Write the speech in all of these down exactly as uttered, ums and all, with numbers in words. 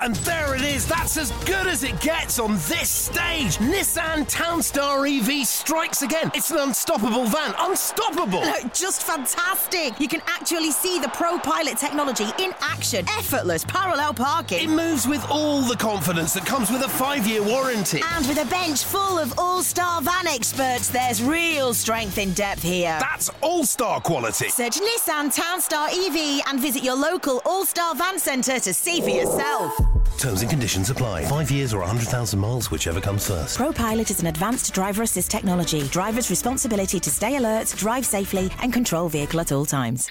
And there it is. That's as good as it gets on this stage. Nissan Townstar E V strikes again. It's an unstoppable van. Unstoppable. Look, just fantastic. You can actually see the ProPilot technology in action. Effortless parallel parking. It moves with all the confidence that comes with a five-year warranty. And with a bench full of all-star van experts, there's real strength in depth here. That's all-star quality. Search Nissan Townstar E V and visit your local all-star van centre to see for yourself. Terms and conditions apply. Five years or one hundred thousand miles, whichever comes first. ProPilot is an advanced driver assist technology. Driver's responsibility to stay alert, drive safely and control vehicle at all times.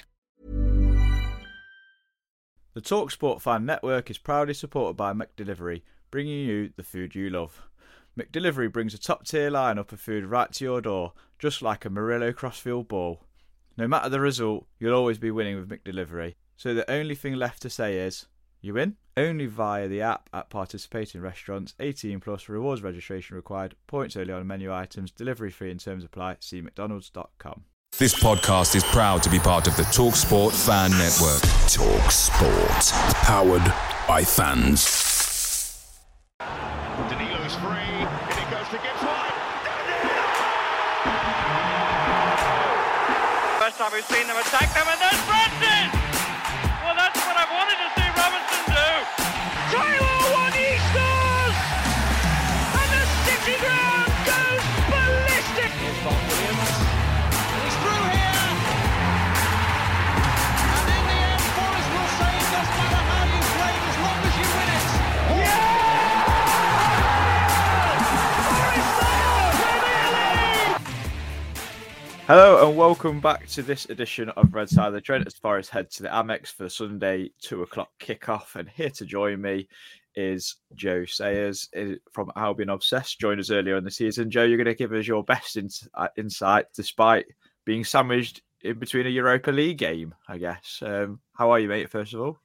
The TalkSport Fan Network is proudly supported by McDelivery, bringing you the food you love. McDelivery brings a top-tier lineup of food right to your door, just like a Murillo Crossfield ball. No matter the result, you'll always be winning with McDelivery. So the only thing left to say is, you win? Only via the app at participating restaurants. eighteen plus, rewards registration required. Points only on menu items. Delivery fee and terms apply. See mcdonalds dot com. This podcast is proud to be part of the TalkSport Fan Network. TalkSport. Powered by fans. Danilo's free, and it goes to Gibbs White. First time we've seen them attack them, and there's Francis! Well, that's what I wanted to see Robinson do. Taylor one, he scores! And the City ground goes ballistic! Here's Bob Williams. He's through here! And in the end, Forrest will say it doesn't matter how you play as long as you win it. Yeah! Hello and welcome back to this edition of Red Side of the Trent as Forest head to the Amex for the Sunday two o'clock kickoff. And here to join me is Joe Sayers from Albion Obsessed. Joined us earlier in the season. Joe, you're going to give us your best in- insight despite being sandwiched in between a Europa League game, I guess. Um, how are you, mate, first of all?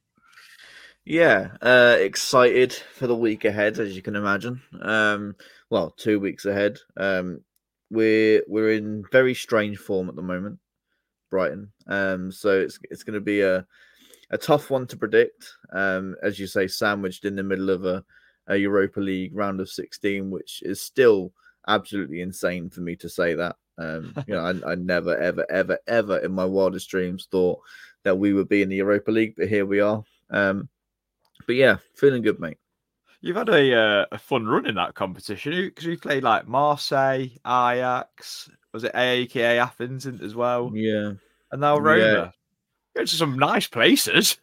Yeah, uh, excited for the week ahead, as you can imagine. Um, well, two weeks ahead. Um, We're we're in very strange form at the moment, Brighton. Um, so it's it's going to be a a tough one to predict. Um, as you say, sandwiched in the middle of a, a Europa League round of sixteen, which is still absolutely insane for me to say that. Um, you know, I, I never ever ever ever in my wildest dreams thought that we would be in the Europa League, but here we are. Um, but yeah, feeling good, mate. You've had a uh, a fun run in that competition because we played like Marseille, Ajax, was it A A K A Athens as well? Yeah, and now Roma. Yeah. Going to some nice places.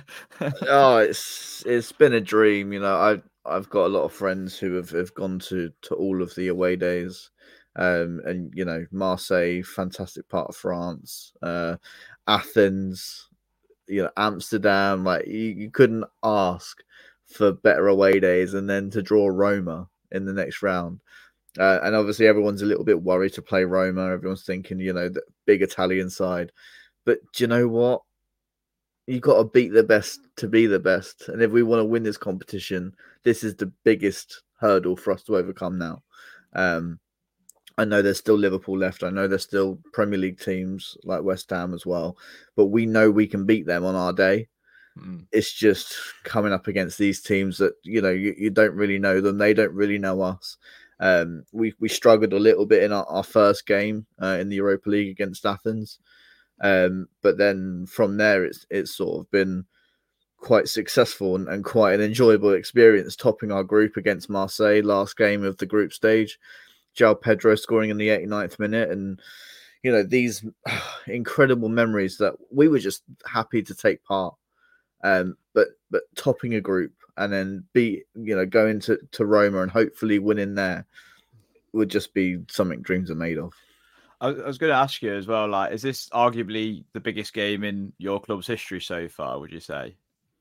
Oh, it's it's been a dream. You know, I've I've got a lot of friends who have, have gone to, to all of the away days, um, and you know, Marseille, fantastic part of France, uh, Athens, you know, Amsterdam. Like you, you couldn't ask for better away days, and then to draw Roma in the next round. Uh, and obviously everyone's a little bit worried to play Roma. Everyone's thinking, you know, the big Italian side. But do you know what? You've got to beat the best to be the best. And if we want to win this competition, this is the biggest hurdle for us to overcome now. Um, I know there's still Liverpool left. I know there's still Premier League teams like West Ham as well. But we know we can beat them on our day. It's just coming up against these teams that, you know, you, you don't really know them. They don't really know us. Um, we, we struggled a little bit in our, our first game uh, in the Europa League against Athens. Um, but then from there, it's it's sort of been quite successful and, and quite an enjoyable experience, topping our group against Marseille last game of the group stage. João Pedro scoring in the eighty-ninth minute. And, you know, these incredible memories that we were just happy to take part. Um, but but topping a group and then be you know going to, to Roma and hopefully winning there would just be something dreams are made of. I was, I was going to ask you as well, like, is this arguably the biggest game in your club's history so far? Would you say?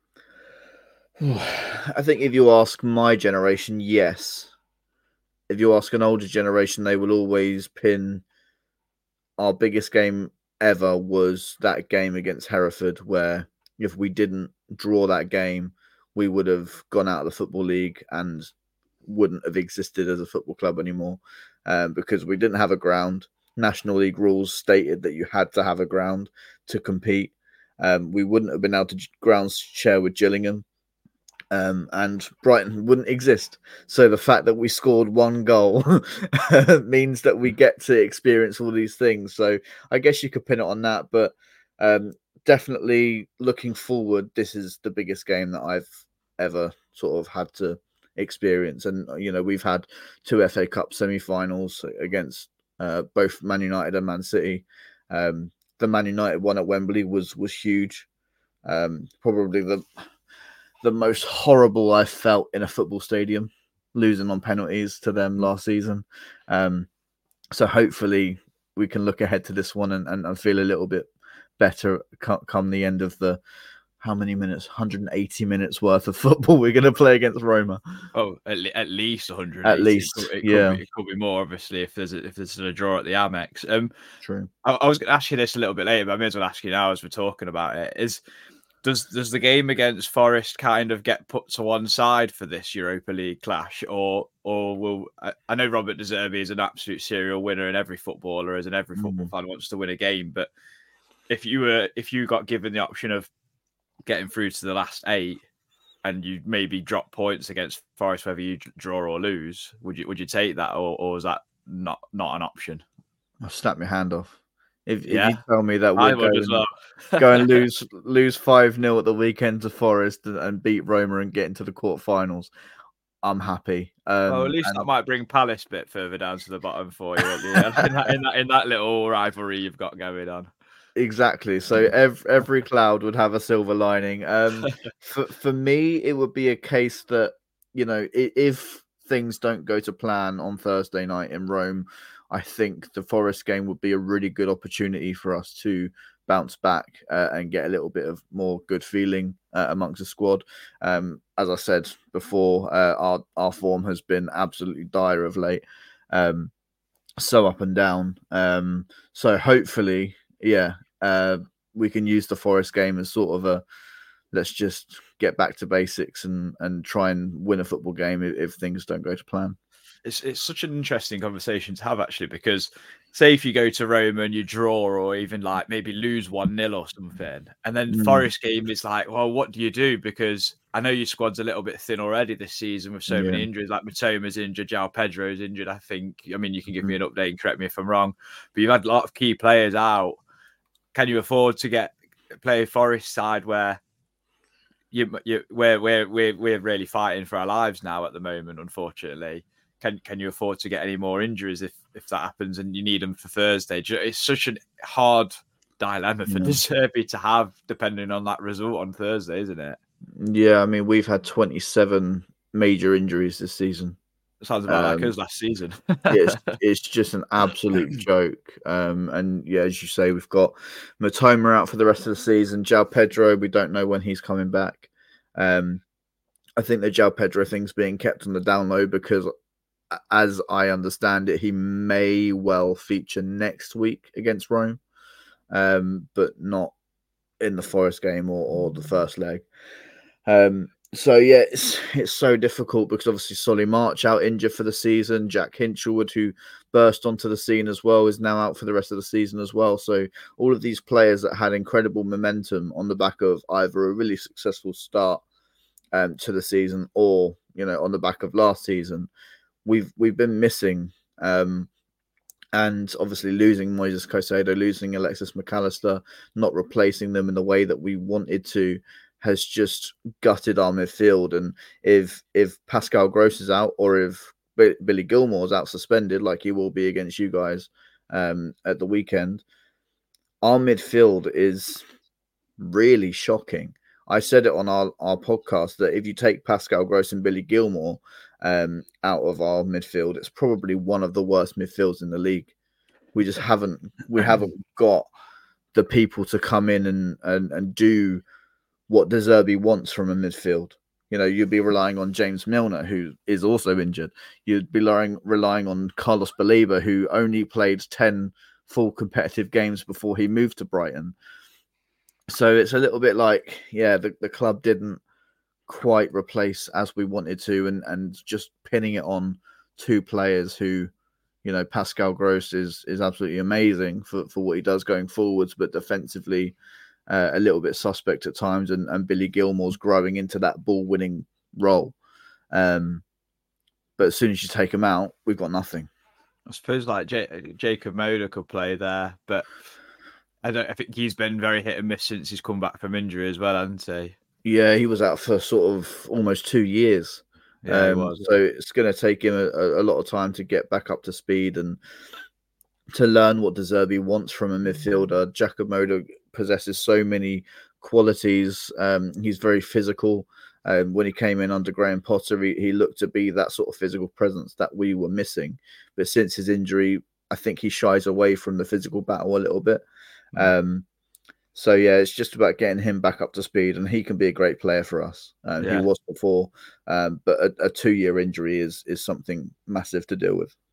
I think if you ask my generation, yes. If you ask an older generation, they will always pin our biggest game ever was that game against Hereford, where if we didn't draw that game, we would have gone out of the Football League and wouldn't have existed as a football club anymore um, because we didn't have a ground. National League rules stated that you had to have a ground to compete. Um, we wouldn't have been able to ground share with Gillingham. Um, and Brighton wouldn't exist. So the fact that we scored one goal means that we get to experience all these things. So I guess you could pin it on that, but um, definitely looking forward, this is the biggest game that I've ever sort of had to experience. And, you know, we've had two F A Cup semi-finals against uh, both Man United and Man City. Um, the Man United one at Wembley was, was huge. Um, probably the... the most horrible I've felt in a football stadium, losing on penalties to them last season. Um, so hopefully we can look ahead to this one and, and, and feel a little bit better come the end of the, how many minutes? one hundred eighty minutes worth of football we're going to play against Roma. Oh, at, le- at least one hundred eighty. At least, it could, it yeah. Could be, it could be more, obviously, if there's a, if there's a draw at the Amex. Um, True. I, I was going to ask you this a little bit later, but I may as well ask you now as we're talking about it. Is Does does the game against Forest kind of get put to one side for this Europa League clash, or or will I, I know Robert De Zerbi is an absolute serial winner, and every footballer, as in every football mm. fan, wants to win a game. But if you were if you got given the option of getting through to the last eight, and you maybe drop points against Forest, whether you draw or lose, would you would you take that, or or is that not not an option? I'll snap my hand off. If, yeah. if you tell me that we're going, well. go and lose lose five nil at the weekend to Forest and, and beat Roma and get into the quarterfinals, I'm happy. Um, well, at least and... that might bring Palace a bit further down to the bottom for you in, that, in, that, in that little rivalry you've got going on. Exactly. So every, every cloud would have a silver lining. Um, for, for me, it would be a case that, you know, if things don't go to plan on Thursday night in Rome, I think the Forest game would be a really good opportunity for us to bounce back uh, and get a little bit of more good feeling uh, amongst the squad. Um, as I said before, uh, our, our form has been absolutely dire of late. Um, so up and down. Um, so hopefully, yeah, uh, we can use the Forest game as sort of a, let's just get back to basics and, and try and win a football game if, if things don't go to plan. It's it's such an interesting conversation to have, actually, because say if you go to Roma and you draw or even like maybe lose one nil or something, and then mm. Forest game is like, well, what do you do? Because I know your squad's a little bit thin already this season with so yeah. many injuries, like Mitoma's injured, João Pedro's injured, I think. I mean, you can give me an update and correct me if I'm wrong, but you've had a lot of key players out. Can you afford to get play a Forest side where you, you we're, we're, we're, we're really fighting for our lives now at the moment, unfortunately? Can can you afford to get any more injuries if, if that happens and you need them for Thursday? It's such a hard dilemma for yeah. De Zerbi to have, depending on that result on Thursday, isn't it? Yeah, I mean, we've had twenty-seven major injuries this season. It sounds about um, like us last season. it's, it's just an absolute joke. Um, and yeah, as you say, we've got Mitoma out for the rest of the season. João Pedro, we don't know when he's coming back. Um, I think the João Pedro thing's being kept on the down low because, as I understand it, he may well feature next week against Rome, um, but not in the Forest game or, or the first leg. Um, so, yeah, it's, it's so difficult because obviously Solly March out injured for the season. Jack Hinchelwood, who burst onto the scene as well, is now out for the rest of the season as well. So all of these players that had incredible momentum on the back of either a really successful start um, to the season or, you know, on the back of last season, We've we've been missing, um, and obviously losing Moises Caicedo, losing Alexis McAllister, not replacing them in the way that we wanted to, has just gutted our midfield. And if if Pascal Gross is out, or if B- Billy Gilmore's out suspended, like he will be against you guys um, at the weekend, our midfield is really shocking. I said it on our, our podcast that if you take Pascal Gross and Billy Gilmore um, out of our midfield, it's probably one of the worst midfields in the league. We just haven't we haven't got the people to come in and, and, and do what De Zerbi wants from a midfield. You know, you'd be relying on James Milner, who is also injured. You'd be relying, relying on Carlos Baleba, who only played ten full competitive games before he moved to Brighton. So it's a little bit like, yeah, the, the club didn't quite replace as we wanted to, and, and just pinning it on two players who, you know, Pascal Gross is is absolutely amazing for, for what he does going forwards, but defensively uh, a little bit suspect at times, and, and Billy Gilmore's growing into that ball-winning role. Um, but as soon as you take him out, we've got nothing. I suppose like J- Jacob Moder could play there, but I don't. I think he's been very hit and miss since he's come back from injury as well, hasn't he? Yeah, he was out for sort of almost two years. Yeah, um, he was. So it's going to take him a, a lot of time to get back up to speed and to learn what De Zerbi wants from a midfielder. Jacob Moder possesses so many qualities. Um, he's very physical. Um, when he came in under Graham Potter, he, he looked to be that sort of physical presence that we were missing. But since his injury, I think he shies away from the physical battle a little bit. Mm. Um, so, yeah, it's just about getting him back up to speed, and he can be a great player for us. Um, yeah. He was before, um, but a, a two-year injury is is something massive to deal with.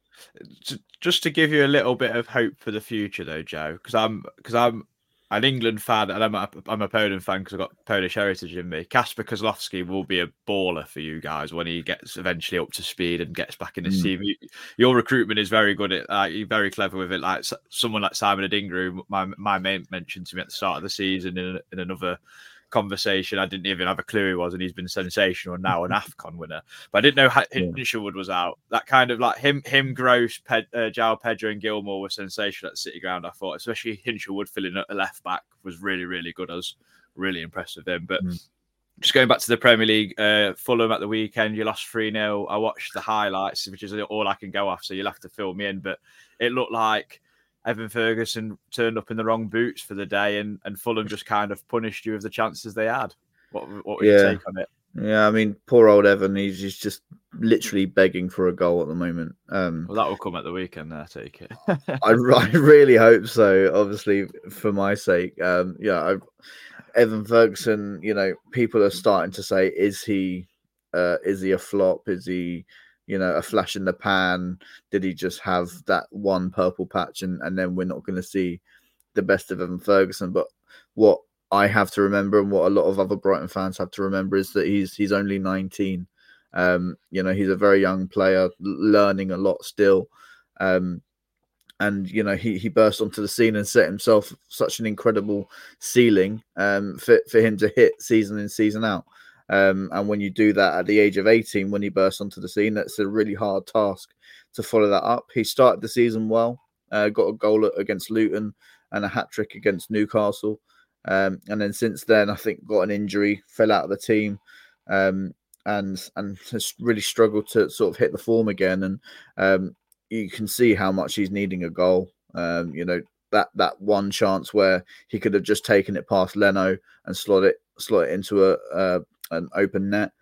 Just to give you a little bit of hope for the future, though, Joe, because I'm because I'm an England fan and I'm a, I'm a Poland fan because I've got Polish heritage in me. Kasper Kozlowski will be a baller for you guys when he gets eventually up to speed and gets back in his mm. team. Your recruitment is very good at, like, you're very clever with it. Like someone like Simon Adingra, my my mate mentioned to me at the start of the season in, in another conversation. I didn't even have a clue who he was, and he's been sensational now, an AFCON winner. But I didn't know Hinshelwood was out. That kind of like him, him, Gross, Ped, uh, João Pedro, and Gilmore were sensational at City Ground. I thought, especially Hinshelwood filling at the left back was really, really good. I was really impressed with him. But mm. just going back to the Premier League, uh, Fulham at the weekend, you lost three nil. I watched the highlights, which is all I can go off. So you'll have to fill me in. But it looked like Evan Ferguson turned up in the wrong boots for the day, and, and Fulham just kind of punished you with the chances they had. What, what were yeah. your take on it? Yeah, I mean, poor old Evan, he's, he's just literally begging for a goal at the moment. Um, well, that will come at the weekend, I take it. I, I really hope so, obviously, for my sake. Um, yeah, I, Evan Ferguson, you know, people are starting to say, is he, uh, is he a flop? Is he... you know, a flash in the pan? Did he just have that one purple patch and, and then we're not going to see the best of Evan Ferguson? But what I have to remember, and what a lot of other Brighton fans have to remember, is that he's he's only nineteen. Um, you know, he's a very young player, learning a lot still. Um, and, you know, he, he burst onto the scene and set himself such an incredible ceiling um, for, for him to hit season in, season out. Um, and when you do that at the age of eighteen, when he bursts onto the scene, that's a really hard task to follow that up. He started the season well, uh, got a goal against Luton and a hat-trick against Newcastle. Um, and then since then, I think got an injury, fell out of the team, um, and and has really struggled to sort of hit the form again. And um, you can see how much he's needing a goal. Um, you know, that that one chance where he could have just taken it past Leno and slot it, slot it into a... a an open net,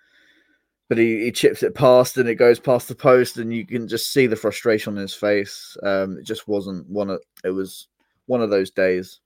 but he, he chips it past and it goes past the post, and you can just see the frustration on his face. Um, it just wasn't one of it was one of those days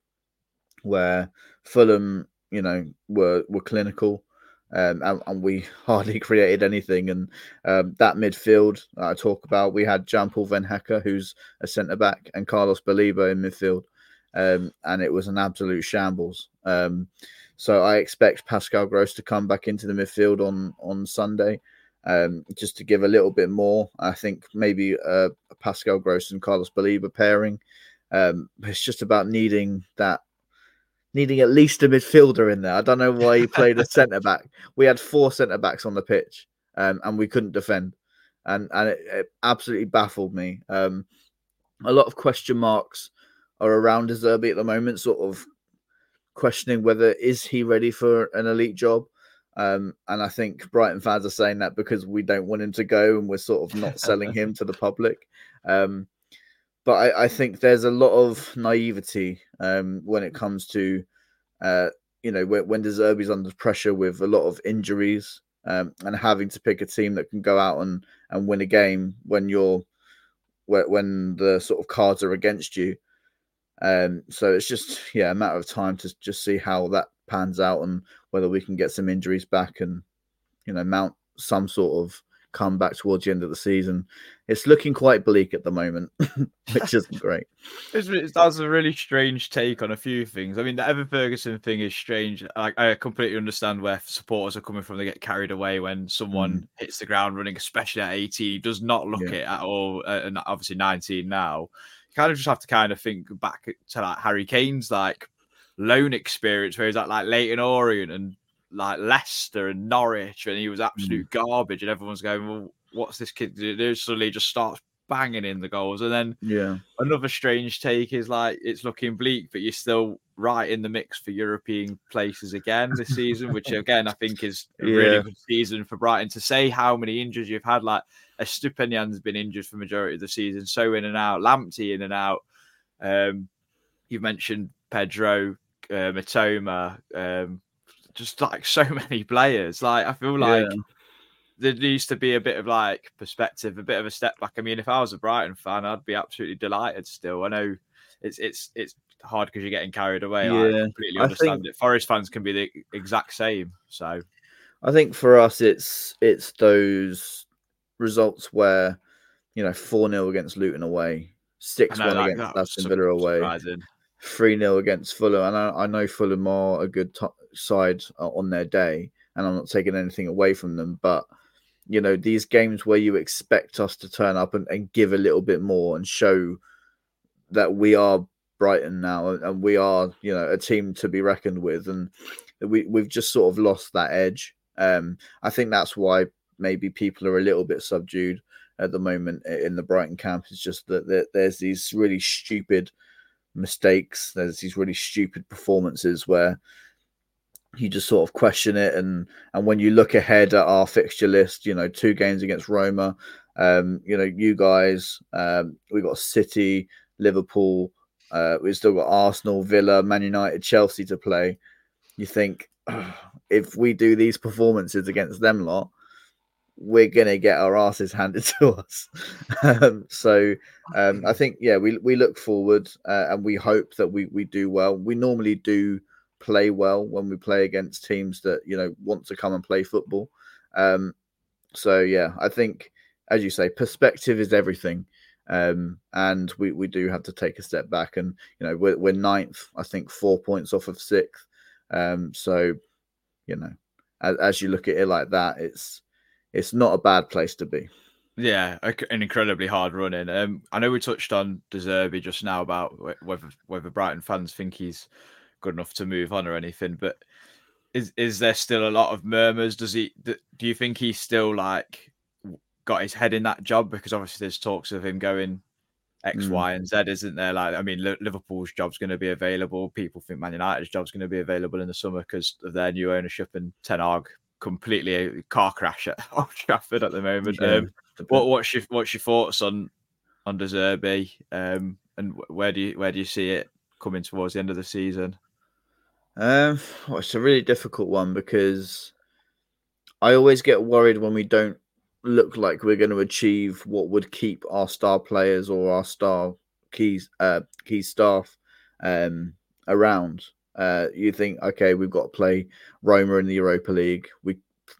where Fulham, you know, were were clinical, um, and, and we hardly created anything. And um, that midfield I talk about, we had Jan-Paul Van Hecke, who's a centre back, and Carlos Baliba in midfield, um, and it was an absolute shambles. Um, So I expect Pascal Gross to come back into the midfield on, on Sunday, um, just to give a little bit more. I think maybe uh, Pascal Gross and Carlos Baliba pairing. Um, it's just about needing that, needing at least a midfielder in there. I don't know why he played a centre back. We had four centre backs on the pitch, um, and we couldn't defend, and and it, it absolutely baffled me. Um, a lot of question marks are around De Zerbi at the moment, sort of questioning whether is he ready for an elite job, um, and I think Brighton fans are saying that because we don't want him to go, and we're sort of not selling him to the public. Um, but I, I think there's a lot of naivety um, when it comes to, uh, you know, when, when De Zerbi's under pressure with a lot of injuries um, and having to pick a team that can go out and, and win a game when you're when the sort of cards are against you. Um, so it's just, yeah, a matter of time to just see how that pans out and whether we can get some injuries back and, you know, mount some sort of comeback towards the end of the season. It's looking quite bleak at the moment, which isn't great. It's, that's a really strange take on a few things. I mean, the Evan Ferguson thing is strange. I, I completely understand where supporters are coming from. They get carried away when someone mm. hits the ground running, especially at eighteen. He does not look yeah. it at all, uh, and obviously nineteen now. Kind of just have to kind of think back to like Harry Kane's like loan experience where he's at like Leyton Orient and like Leicester and Norwich, and he was absolute Mm. garbage, and everyone's going, well, what's this kid do? Suddenly just starts banging in the goals. And then Yeah. another strange take is like, it's looking bleak, but you're still right in the mix for European places again this season, which again, I think is a Yeah. really good season for Brighton. To say how many injuries you've had, like Estupinian's been injured for the majority of the season, so in and out, Lamptey in and out. Um, you mentioned Pedro, uh, Matoma, um, just like so many players. Like, I feel like Yeah. there needs to be a bit of like perspective, a bit of a step back. I mean, if I was a Brighton fan, I'd be absolutely delighted still. I know it's it's it's hard because you're getting carried away. Like, Yeah. I completely I understand think- it. Forest fans can be the exact same. So I think for us, it's it's those results where, you know, four nil against Luton away, six I one know, like, against that was Aston su- Villa away, surprising. three nil against Fulham. And I, I know Fulham are a good to side uh, on their day, and I'm not taking anything away from them. But, you know, these games where you expect us to turn up and, and give a little bit more and show that we are Brighton now and we are, you know, a team to be reckoned with. And we, we've just sort of lost that edge. Um, I think that's why maybe people are a little bit subdued at the moment in the Brighton camp. It's just that there, there's these really stupid mistakes. There's these really stupid performances where you just sort of question it. And and when you look ahead at our fixture list, you know, two games against Roma, um, you know, you guys, um, we've got City, Liverpool, uh, we've still got Arsenal, Villa, Man United, Chelsea to play. You think, oh, if we do these performances against them lot, we're going to get our asses handed to us. um, so um, I think, yeah, we we look forward uh, and we hope that we, we do well. We normally do play well when we play against teams that, you know, want to come and play football. Um, so, yeah, I think, as you say, perspective is everything. Um, and we, we do have to take a step back. And, you know, we're, we're ninth, I think, four points off of sixth. Um, so, you know, as, as you look at it like that, it's, it's not a bad place to be. Yeah, an incredibly hard running. Um, I know we touched on De Zerbi just now about whether whether Brighton fans think he's good enough to move on or anything, but is is there still a lot of murmurs? Does he? Do you think he's still like got his head in that job? Because obviously there's talks of him going X, mm. Y, and Z, isn't there? Like, I mean, Liverpool's job's going to be available. People think Man United's job's going to be available in the summer because of their new ownership, and Ten Hag completely a car crash at Old Trafford at the moment. Yeah, um, what what's your what's your thoughts on on De Zerbi, um, and where do you where do you see it coming towards the end of the season? Um, well, it's a really difficult one because I always get worried when we don't look like we're going to achieve what would keep our star players or our star keys uh, key staff um, around. Uh, you think, okay, we've got to play Roma in the Europa League. We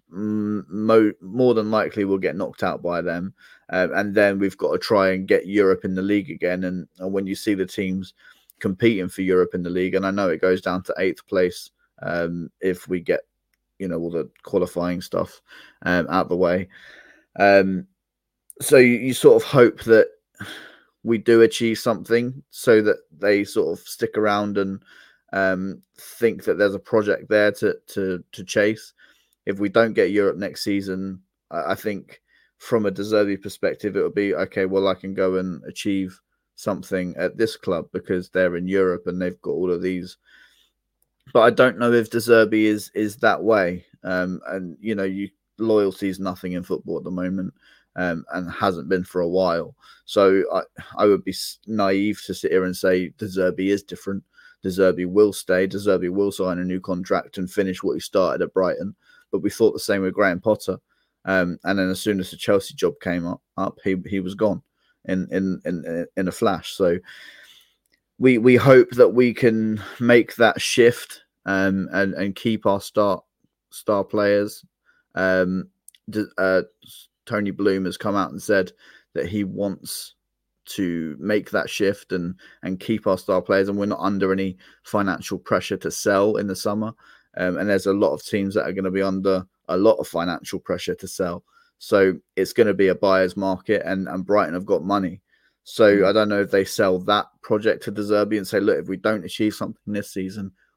mo- more than likely will get knocked out by them. Uh, and then we've got to try and get Europe in the league again. And, and when you see the teams competing for Europe in the league, and I know it goes down to eighth place um, if we get, you know, all the qualifying stuff um, out of the way. Um, so you, you sort of hope that we do achieve something so that they sort of stick around and Um, think that there's a project there to to to chase. If we don't get Europe next season, I, I think from a De Zerbi perspective, it would be okay. Well, I can go and achieve something at this club because they're in Europe and they've got all of these. But I don't know if De Zerbi is is that way. Um, and you know, you loyalty is nothing in football at the moment, um, and hasn't been for a while. So I I would be naive to sit here and say De Zerbi is different. De Zerbi will stay. De Zerbi will sign a new contract and finish what he started at Brighton. But we thought the same with Graham Potter. Um, and then as soon as the Chelsea job came up, up he he was gone in in in in a flash. So we we hope that we can make that shift um, and and keep our star star players. Um, uh, Tony Bloom has come out and said that he wants to make that shift and and keep our star players, and we're not under any financial pressure to sell in the summer. Um, and there's a lot of teams that are going to be under a lot of financial pressure to sell. So it's going to be a buyer's market, and, and Brighton have got money. So mm. I don't know if they sell that project to De Zerbi and say, look, if we don't achieve something this season,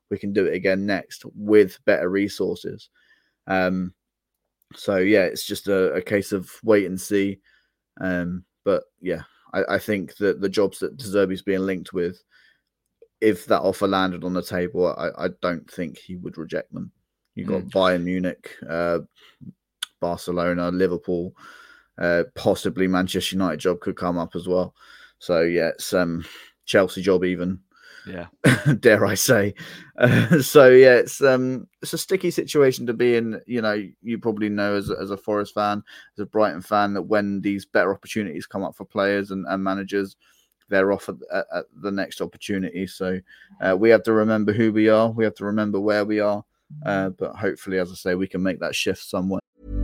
we can do it again next with better resources. Um, so yeah, it's just a, a case of wait and see. Um, but yeah, I, I think that the jobs that De Zerbi's being linked with, if that offer landed on the table, I, I don't think he would reject them. You've got mm. Bayern Munich, uh, Barcelona, Liverpool, uh, possibly Manchester United job could come up as well. So yeah, it's um, Chelsea job even. Yeah, dare I say? Uh, so yeah, it's um, it's a sticky situation to be in. You know, you probably know as a, as a Forest fan, as a Brighton fan, that when these better opportunities come up for players and, and managers, they're off at, at, at the next opportunity. So uh, we have to remember who we are. We have to remember where we are. Uh, but hopefully, as I say, we can make that shift somewhere.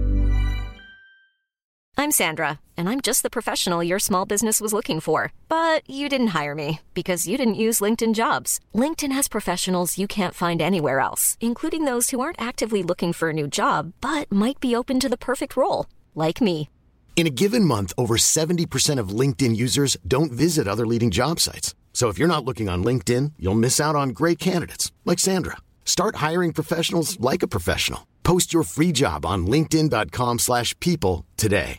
I'm Sandra, and I'm just the professional your small business was looking for. But you didn't hire me because you didn't use LinkedIn Jobs. LinkedIn has professionals you can't find anywhere else, including those who aren't actively looking for a new job, but might be open to the perfect role, like me. In a given month, over seventy percent of LinkedIn users don't visit other leading job sites. So if you're not looking on LinkedIn, you'll miss out on great candidates like Sandra. Start hiring professionals like a professional. Post your free job on linkedin.com slash people today.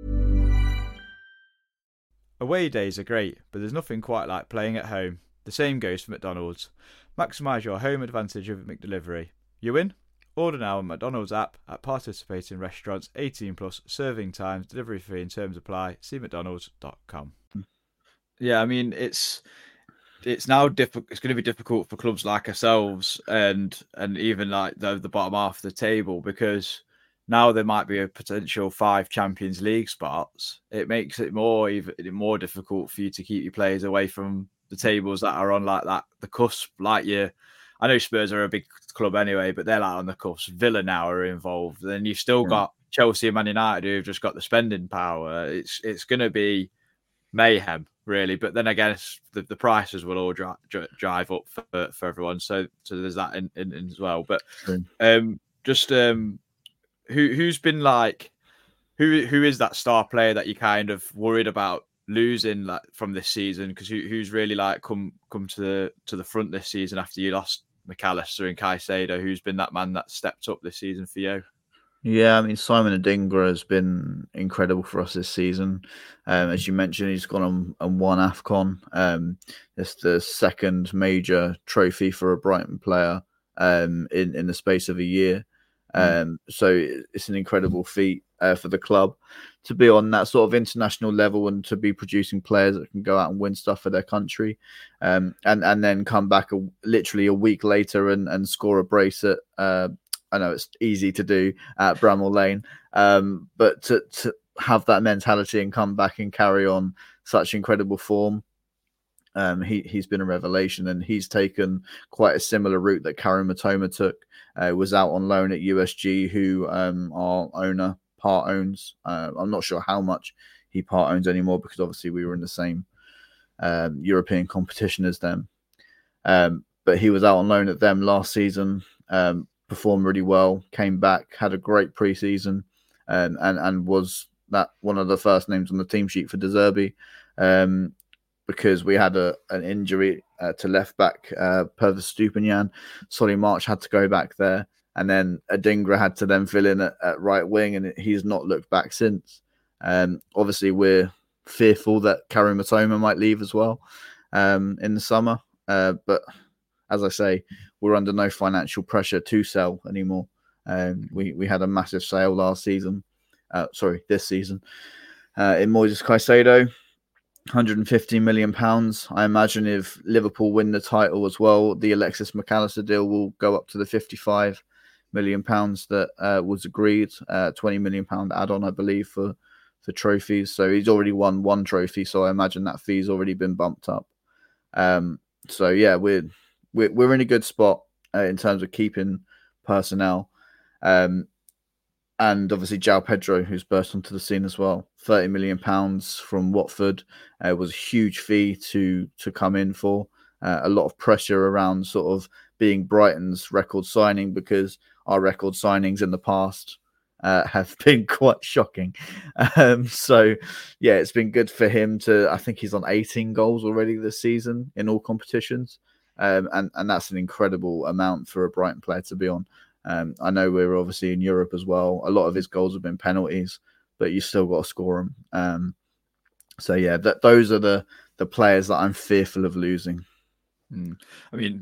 Away days are great, but there's nothing quite like playing at home. The same goes for McDonald's. Maximise your home advantage with McDelivery. You in? Order now on McDonald's app at participating restaurants. eighteen plus, serving times, delivery fee and terms apply. See mcdonalds dot com. Yeah, I mean, it's it's now difficult. It's going to be difficult for clubs like ourselves and and even like the, the bottom half of the table, because now there might be a potential five Champions League spots. It makes it more even more difficult for you to keep your players away from the tables that are on like that the cusp. Like you, I know Spurs are a big club anyway, but they're like on the cusp. Villa now are involved. Then you've still yeah. got Chelsea and Man United who've just got the spending power. It's it's going to be mayhem, really. But then again, the, the prices will all drive, drive up for, for everyone. So so there's that in, in, in as well. But um, just um. Who who's been like, who who is that star player that you kind of worried about losing like from this season? Because who who's really like come come to the to the front this season after you lost McAllister and Caicedo? Who's been that man that stepped up this season for you? Yeah, I mean, Simon Adingra has been incredible for us this season. Um, as you mentioned, he's gone on and won AFCON. Um, it's the second major trophy for a Brighton player um, in in the space of a year. Um, so it's an incredible feat uh, for the club to be on that sort of international level and to be producing players that can go out and win stuff for their country, um, and and then come back a, literally a week later and, and score a brace at. Uh, I know it's easy to do at Bramall Lane, um, but to to have that mentality and come back and carry on such incredible form. Um, he, he's been a revelation, and he's taken quite a similar route that Karim Matoma took. Uh, was out on loan at U S G, who um, our owner part owns. Uh, I'm not sure how much he part owns anymore, because obviously we were in the same um, European competition as them. Um, but he was out on loan at them last season, um, performed really well, came back, had a great pre-season, um, and, and was that one of the first names on the team sheet for De Zerbi. Um, because we had a an injury uh, to left back, uh, Pervis Stupinian. Solly March had to go back there. And then Adingra had to then fill in at, at right wing, and he's not looked back since. Um, obviously, we're fearful that Karim Matoma might leave as well um, in the summer. Uh, but as I say, we're under no financial pressure to sell anymore. Um, we, we had a massive sale last season. Uh, sorry, this season. Uh, in Moises Caicedo. one hundred fifty million pounds. I imagine if Liverpool win the title as well, the Alexis McAllister deal will go up to the fifty-five million pounds that uh, was agreed. Uh, twenty million pound add-on, I believe, for, for trophies. So he's already won one trophy. So I imagine that fee's already been bumped up. Um, so yeah, we're, we're, we're in a good spot uh, in terms of keeping personnel. Um, And obviously, João Pedro, who's burst onto the scene as well. thirty million pounds from Watford uh, was a huge fee to to come in for. Uh, a lot of pressure around sort of being Brighton's record signing, because our record signings in the past uh, have been quite shocking. Um, so, yeah, it's been good for him to, I think he's on eighteen goals already this season in all competitions. um, and and that's an incredible amount for a Brighton player to be on. Um, I know we're obviously in Europe as well. A lot of his goals have been penalties, but you still got to score them. Um, so yeah, that those are the the players that I'm fearful of losing. Mm. I mean,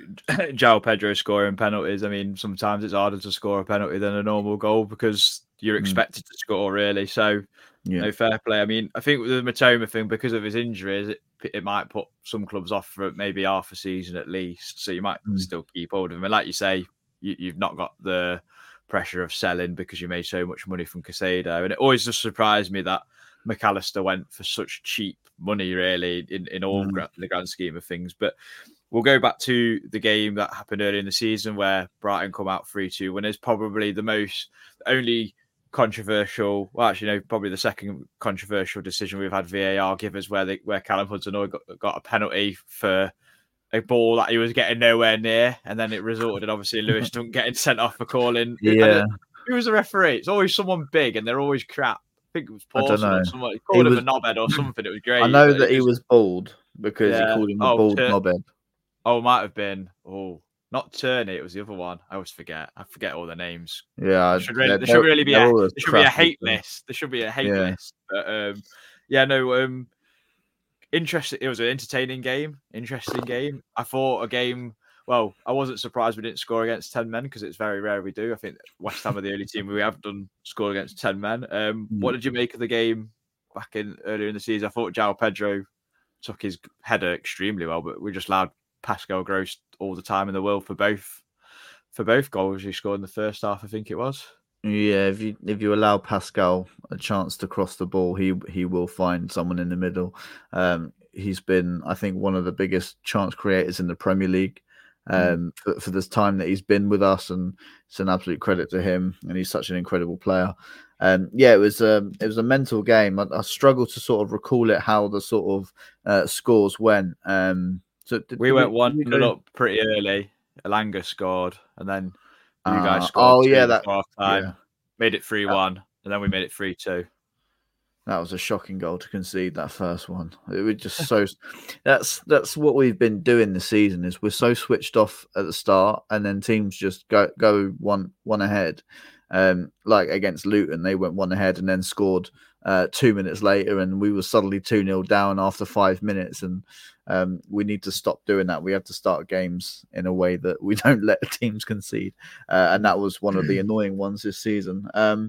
João Pedro scoring penalties. I mean, sometimes it's harder to score a penalty than a normal goal because you're expected mm. to score, really. So, yeah. no fair play. I mean, I think with the Matoma thing, because of his injuries, it, it might put some clubs off for maybe half a season at least. So you might mm. still keep hold of him. And like you say, you, you've not got the pressure of selling because you made so much money from Caicedo. And it always just surprised me that McAllister went for such cheap money, really, in, in all mm. gra- the grand scheme of things. But we'll go back to the game that happened earlier in the season where Brighton come out three two winners. Probably the most, only controversial, well, actually, no, probably the second controversial decision we've had V A R give us, where they, where Callum Hudson-Odoi got, got a penalty for a ball that he was getting nowhere near, and then it resulted in obviously Lewis Dunk getting sent off for calling. Yeah. Who was the referee? It's always someone big, and they're always crap. I think it was Paulson or someone. He called he him was, a knobhead or something. It was great. I know that he was, was bald because yeah. he called him a oh, bald tur- knobhead. Oh, it might have been. Oh, not Turney. It was the other one. I always forget. I forget all the names. Yeah, there should really, there should really be a there should be a hate list. There should be a hate yeah. list. But um, yeah, no. Um, interesting. It was an entertaining game. Interesting game. I thought a game. Well, I wasn't surprised we didn't score against ten men because it's very rare we do. I think West Ham are the only team we have done score against ten men. Um, mm. What did you make of the game back in earlier in the season? I thought João Pedro took his header extremely well, but we just allowed Pascal Gross all the time in the world for both for both goals he scored in the first half, I think it was. Yeah, if you if you allow Pascal a chance to cross the ball, he he will find someone in the middle. Um, he's been, I think, one of the biggest chance creators in the Premier League. Um, for, for this time that he's been with us, and it's an absolute credit to him. And he's such an incredible player. Um, yeah, it was um, it was a mental game. I, I struggle to sort of recall it how the sort of uh, scores went. Um, so did, we did went we, one nil up pretty early. Elanga scored, and then you uh, guys scored. Oh yeah, that half time yeah. made it three one, and then we made it three two. That was a shocking goal to concede, that first one. It was just so. that's that's what we've been doing this season. Is we're so switched off at the start, and then teams just go go one one ahead. Um, like against Luton, they went one ahead and then scored uh, two minutes later, and we were suddenly two nil down after five minutes. And um, we need to stop doing that. We have to start games in a way that we don't let teams concede, uh, and that was one of the annoying ones this season. Um,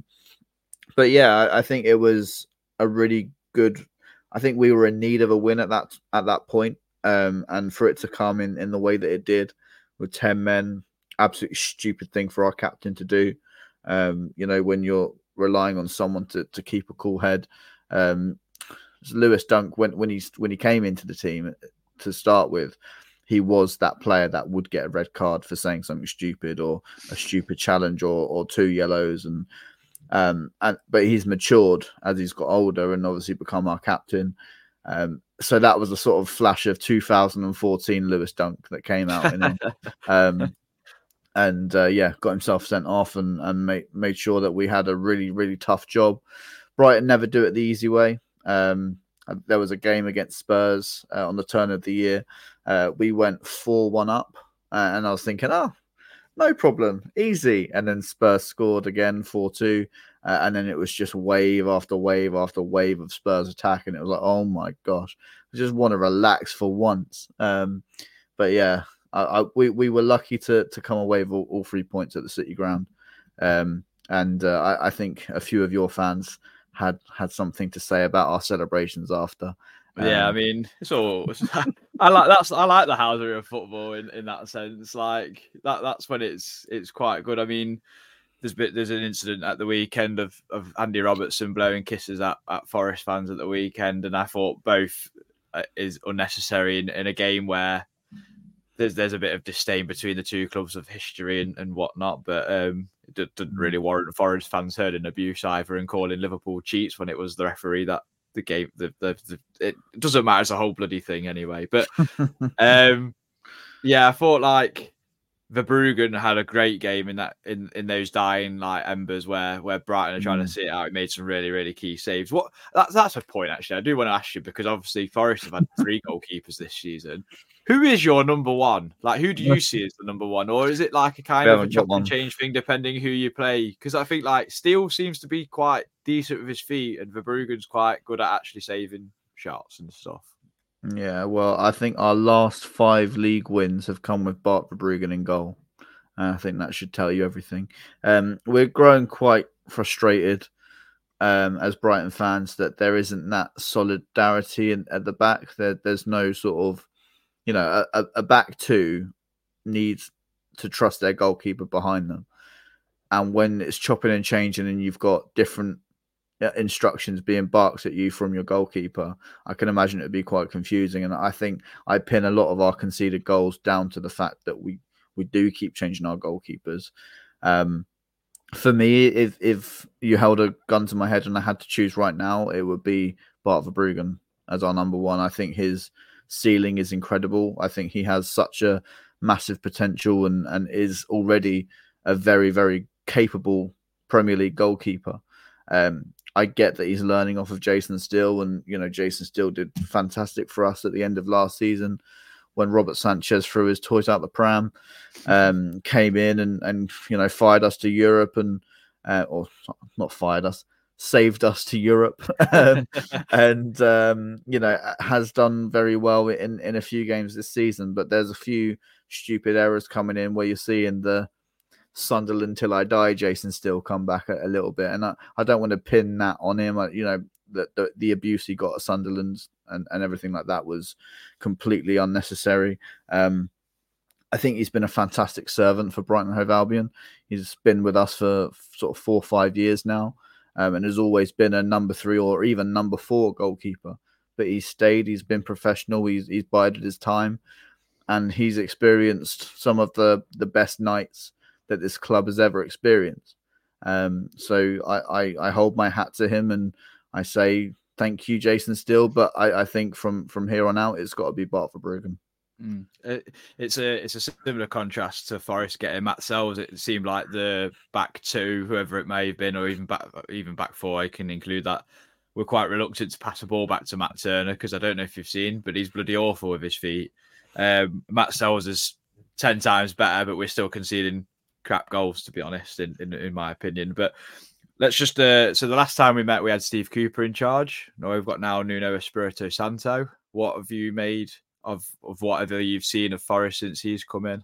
but yeah, I, I think it was a really good. I think we were in need of a win at that at that point, um, and for it to come in, in the way that it did, with ten men, absolutely stupid thing for our captain to do. Um, you know, when you're relying on someone to, to keep a cool head. Um, Lewis Dunk, when when he when he came into the team to start with, he was that player that would get a red card for saying something stupid or a stupid challenge or or two yellows and. Um, and but he's matured as he's got older and obviously become our captain. Um, so that was a sort of flash of two thousand fourteen Lewis Dunk that came out in him. um, and uh, yeah, got himself sent off and, and made made sure that we had a really really tough job. Brighton never do it the easy way. Um, there was a game against Spurs uh, on the turn of the year. Uh, we went four one up, uh, and I was thinking, oh. No problem, easy. And then Spurs scored again, four two. Uh, and then it was just wave after wave after wave of Spurs attack. And it was like, oh my gosh, I just want to relax for once. Um, but yeah, I, I, we, we were lucky to to come away with all, all three points at the City Ground. Um, and uh, I, I think a few of your fans had, had something to say about our celebrations after. Yeah, um, I mean, it's all. I like that's. I like the housery of football in, in that sense. Like that. That's when it's it's quite good. I mean, there's bit there's an incident at the weekend of, of Andy Robertson blowing kisses at, at Forest fans at the weekend, and I thought both is unnecessary in, in a game where there's there's a bit of disdain between the two clubs of history and, and whatnot. But um, it didn't really warrant Forest fans hurling abuse either and calling Liverpool cheats when it was the referee that. The game, the, the, the it doesn't matter. It's a whole bloody thing anyway. But um, yeah, I thought like Verbruggen had a great game in that in, in those dying like embers where where Brighton are trying mm. to see it out. He made some really really key saves. What that's that's a point actually. I do want to ask you because obviously Forest have had three goalkeepers this season. who is your number one? Like, who do you see as the number one? Or is it like a kind of a chop and change thing depending who you play? Because I think like Steele seems to be quite decent with his feet and Verbruggen's quite good at actually saving shots and stuff. Yeah, well, I think our last five league wins have come with Bart Verbruggen in goal. And I think that should tell you everything. Um, we're growing quite frustrated um, as Brighton fans that there isn't that solidarity in, at the back. There, there's no sort of, you know, a, a back two needs to trust their goalkeeper behind them. And when it's chopping and changing and you've got different instructions being barked at you from your goalkeeper, I can imagine it would be quite confusing. And I think I pin a lot of our conceded goals down to the fact that we, we do keep changing our goalkeepers. Um, for me, if if you held a gun to my head and I had to choose right now, it would be Bart Verbruggen as our number one. I think his ceiling is incredible. I think he has such a massive potential and, and is already a very, very capable Premier League goalkeeper. Um, I get that he's learning off of Jason Steele, and you know Jason Steele did fantastic for us at the end of last season when Robert Sanchez threw his toys out the pram, um, came in and and you know fired us to Europe and uh, or not fired us, saved us to Europe, um, and um, you know has done very well in in a few games this season. But there's a few stupid errors coming in where you're seeing the Sunderland till I die Jason Steele come back a, a little bit, and I, I don't want to pin that on him. I, you know the, the the abuse he got at Sunderland and, and everything like that was completely unnecessary. Um, I think he's been a fantastic servant for Brighton and Hove Albion. He's been with us for sort of four or five years now, um, and has always been a number three or even number four goalkeeper. But he's stayed. He's been professional. He's he's bided his time, and he's experienced some of the the best nights that this club has ever experienced. Um, so I, I, I hold my hat to him and I say thank you, Jason Steele. But I, I think from, from here on out, it's got to be Bart Verbruggen. Mm. It, it's a it's a similar contrast to Forest getting Matt Sells. It seemed like the back two, whoever it may have been, or even back even back four, I can include that, were quite reluctant to pass the ball back to Matt Turner because I don't know if you've seen, but he's bloody awful with his feet. Um, Matt Sells is ten times better, but we're still conceding crap goals, to be honest, in, in, in my opinion. But let's just uh, so the last time we met we had Steve Cooper in charge. Now we've got now Nuno Espirito Santo. What have you made of of whatever you've seen of Forest since he's come in?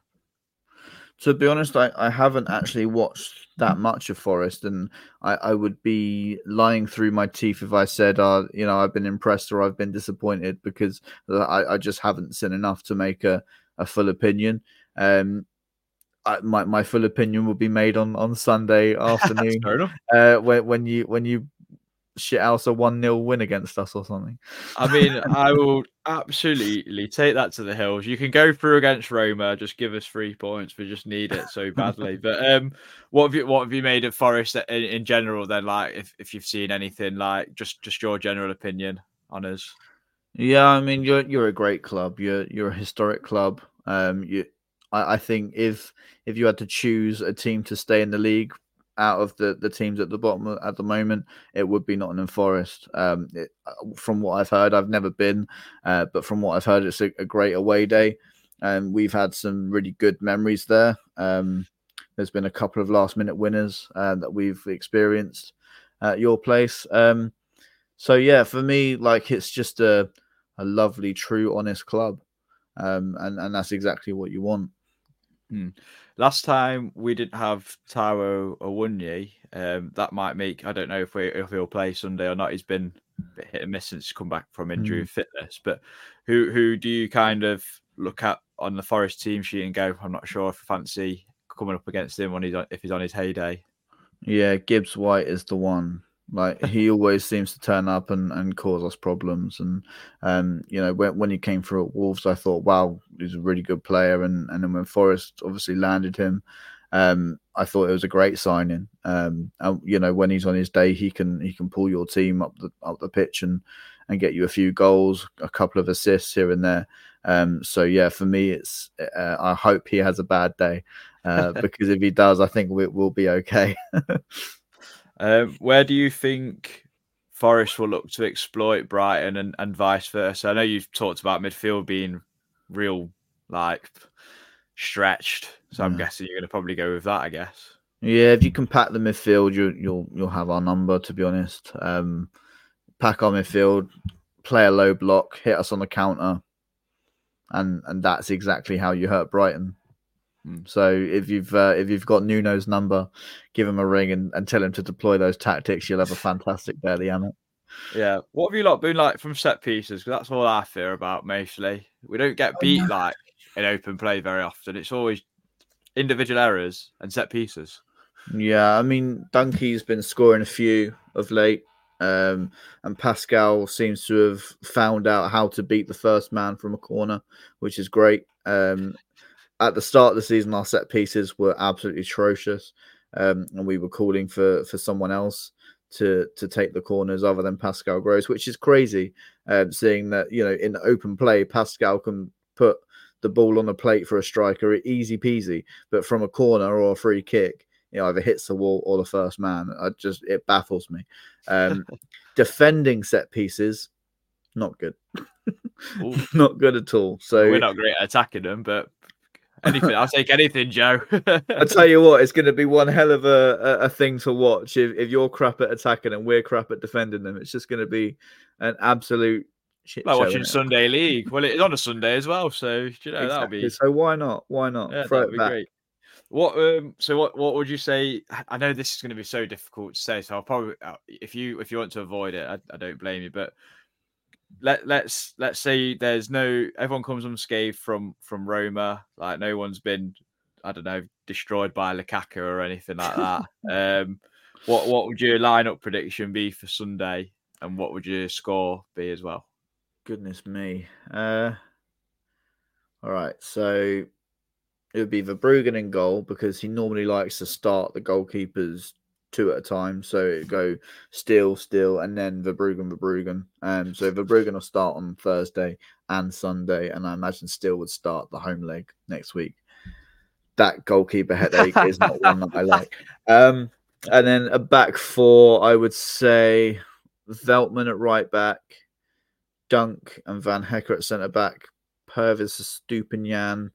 To be honest, I, I haven't actually watched that much of Forest, and I, I would be lying through my teeth if I said uh, you know I've been impressed or I've been disappointed, because I, I just haven't seen enough to make a, a full opinion. Um I, my my full opinion will be made on, on Sunday afternoon uh, when when you when you shit house a one nil win against us or something. I mean, I will absolutely take that to the hills. You can go through against Roma, just give us three points. We just need it so badly. But um, what have you what have you made of Forest in, in general? Then, like, if, if you've seen anything, like just, just your general opinion on us. Yeah, I mean, you're you're a great club. You're you're a historic club. Um, you. I think if if you had to choose a team to stay in the league out of the, the teams at the bottom at the moment, it would be Nottingham Forest. Um, it, from what I've heard, I've never been, uh, but from what I've heard, it's a, a great away day. And um, we've had some really good memories there. Um, there's been a couple of last minute winners uh, that we've experienced at your place. Um, so yeah, for me, like it's just a, a lovely, true, honest club. Um, and, and that's exactly what you want. Hmm. Last time we didn't have Taiwo Awoniyi. Um, that might make, I don't know if we if he'll play Sunday or not. He's been a bit hit and miss since he's come back from injury mm. and fitness. But who who do you kind of look at on the Forest team sheet and go, I'm not sure if I fancy coming up against him when he's on, if he's on his heyday? Yeah, Gibbs White is the one. Like he always seems to turn up and, and cause us problems. And um, you know, when when he came through at Wolves, I thought, wow, he's a really good player. And and then when Forest obviously landed him, um, I thought it was a great signing. Um, and you know, when he's on his day, he can he can pull your team up the up the pitch and and get you a few goals, a couple of assists here and there. Um, so yeah, for me, it's uh, I hope he has a bad day uh, because if he does, I think we, we'll be okay. Um, where do you think Forest will look to exploit Brighton and, and vice versa? I know you've talked about midfield being real like stretched. So I'm Yeah. guessing you're going to probably go with that, I guess. Yeah, if you can pack the midfield, you, you'll you'll have our number. To be honest, um, pack our midfield, play a low block, hit us on the counter, and and that's exactly how you hurt Brighton. Mm. So if you've uh, if you've got Nuno's number, give him a ring and, and tell him to deploy those tactics. You'll have a fantastic day at the Amex. Yeah. What have you lot been like from set pieces? Because that's all I fear about mostly. We don't get beat like in open play very often. It's always individual errors and set pieces. Yeah, I mean, Dunkey's been scoring a few of late, um, and Pascal seems to have found out how to beat the first man from a corner, which is great. Um, at the start of the season, our set pieces were absolutely atrocious, um, and we were calling for, for someone else to to take the corners other than Pascal Gross, which is crazy, um, seeing that, you know, in open play, Pascal can put the ball on the plate for a striker, easy peasy, but from a corner or a free kick, you know, either hits the wall or the first man. I just it baffles me. Um, defending set pieces, not good, not good at all. So we're not great at attacking them, but anything, I'll take anything, Joe. I tell you what, it's going to be one hell of a, a, a thing to watch. If, if you're crap at attacking and we're crap at defending them, it's just going to be an absolute shit like show, watching Sunday League. Well, it's on a Sunday as well, so you know exactly. that'll be. So why not? Why not? Yeah, Throw that'd it be back. great. What um so what what would you say? I know this is going to be so difficult to say, so I'll probably if you if you want to avoid it, I, I don't blame you. But let let's let's say there's no everyone comes unscathed from from Roma, like no one's been I don't know destroyed by Lukaku or anything like that. um, what what would your lineup prediction be for Sunday, and what would your score be as well? Goodness me. Uh, all right, so. It would be Verbruggen in goal because he normally likes to start the goalkeepers two at a time. So it go Steele, Steele, and then Verbruggen, Verbruggen. Um, so Verbruggen will start on Thursday and Sunday, and I imagine Steele would start the home leg next week. That goalkeeper headache is not one that I like. Um, and then a back four, I would say Veltman at right back, Dunk and Van Hecker at centre back, Purvis, Stupinian.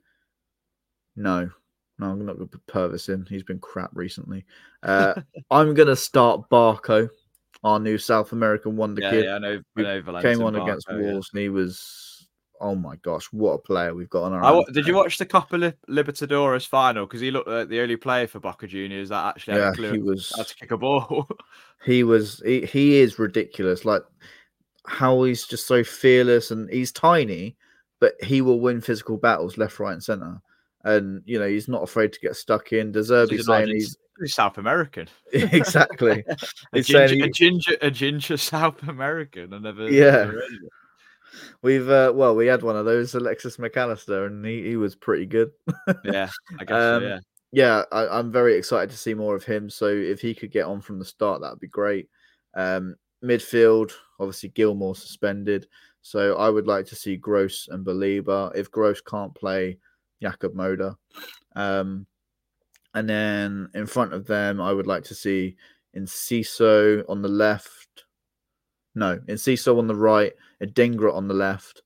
No, no, I'm not going to put Purvis in. He's been crap recently. Uh, I'm going to start Barco, our new South American wonder yeah, kid. Yeah, I know. I know Valentin came on Barco, against yeah. Wolves, and he was, oh my gosh, what a player we've got on our I, hands. Did you watch the Copa Libertadores final? Because he looked like the only player for Boca Juniors that actually had yeah, a clue he was, how to kick a ball. he was, he, he is ridiculous. Like how he's just so fearless, and he's tiny, but he will win physical battles left, right, and centre. And, you know, he's not afraid to get stuck in. De Zerbi He's saying Argent- he's... he's South American. Exactly. a, he's ginger, saying he... a, ginger, a ginger South American. I never... Yeah. Never heard of it. We've, uh, well, we had one of those, Alexis McAllister, and he, he was pretty good. Yeah, I guess um, so, yeah. Yeah, I, I'm very excited to see more of him. So if he could get on from the start, that would be great. Um, midfield, obviously Gilmore suspended. So I would like to see Gross and Baliba. If Gross can't play, Jakob Moda. Um, and then in front of them, I would like to see Enciso on the left. No, Enciso on the right, Adingra on the left.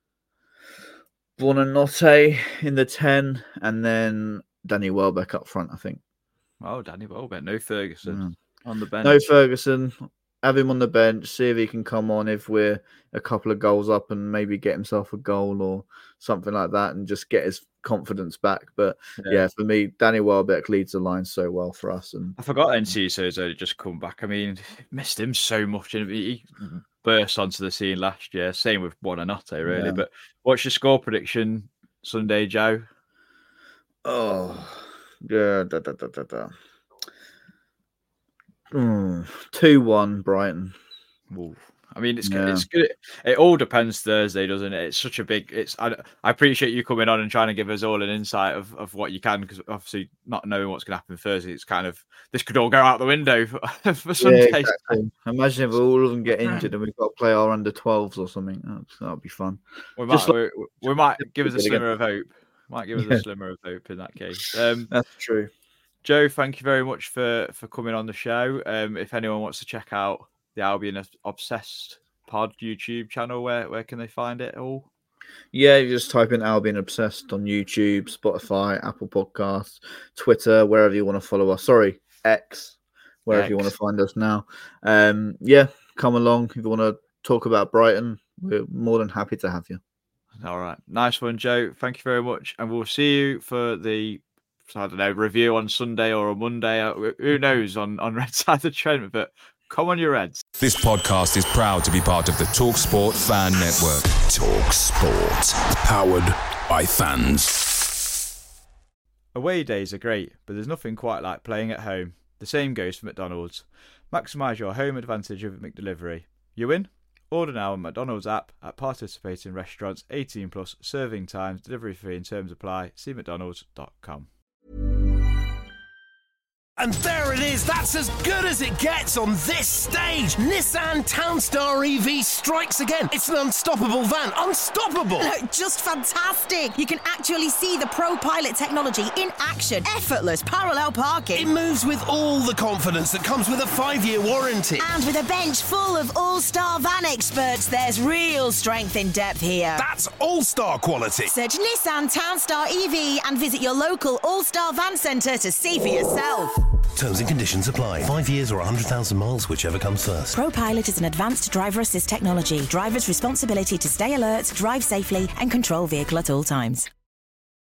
Buonanotte in the ten, and then Danny Welbeck up front, I think. Oh, Danny Welbeck. No Ferguson Mm. on the bench. No Ferguson. Have him on the bench, see if he can come on if we're a couple of goals up and maybe get himself a goal or something like that and just get his confidence back. But yeah, yeah for me, Danny Welbeck leads the line so well for us. And I forgot Enciso's only just come back. I mean, missed him so much. And he burst onto the scene last year. Same with Buonanotte, really. Yeah. But what's your score prediction Sunday, Joe? Oh, yeah, da, da, da, da, da. Mm, two one Brighton. Ooh. I mean, it's Yeah. it's good. It all depends Thursday, doesn't it? It's such a big. It's. I, I appreciate you coming on and trying to give us all an insight of, of what you can, because obviously not knowing what's going to happen Thursday, it's kind of this could all go out the window for, for Sunday. Yeah, exactly. Imagine if all of them get injured and we've got to play our under twelves or something. That'd, that'd be fun. We might. Just we, we might give us a again. slimmer of hope. Might give us Yeah. a slimmer of hope in that case. Um, That's true. Joe, thank you very much for for coming on the show. Um, if anyone wants to check out the Albion Obsessed Pod YouTube channel, where where can they find it all? Yeah, you just type in Albion Obsessed on YouTube, Spotify, Apple Podcasts, Twitter, wherever you want to follow us. Sorry, X, wherever X. you want to find us now. Um, yeah, come along if you want to talk about Brighton. We're more than happy to have you. All right. Nice one, Joe. Thank you very much. And we'll see you for the, I don't know, review on Sunday or a Monday. Who knows on, on Red Side of the Trent, but come on your Reds. This podcast is proud to be part of the TalkSport Fan Network. TalkSport. Powered by fans. Away days are great, but there's nothing quite like playing at home. The same goes for McDonald's. Maximise your home advantage with McDelivery. You in? Order now on McDonald's app at participating restaurants. Eighteen plus, serving times, delivery fee and terms apply. See mcdonalds dot com. And there it is, that's as good as it gets on this stage. Nissan Townstar E V strikes again. It's an unstoppable van, unstoppable. Just fantastic. You can actually see the Pro Pilot technology in action. Effortless parallel parking. It moves with all the confidence that comes with a five-year warranty. And with a bench full of all-star van experts, there's real strength in depth here. That's all-star quality. Search Nissan Townstar E V and visit your local all-star van centre to see for yourself. Terms and conditions apply. Five years or one hundred thousand miles, whichever comes first. Pro Pilot is an advanced driver assist technology. Driver's responsibility to stay alert, drive safely and control vehicle at all times.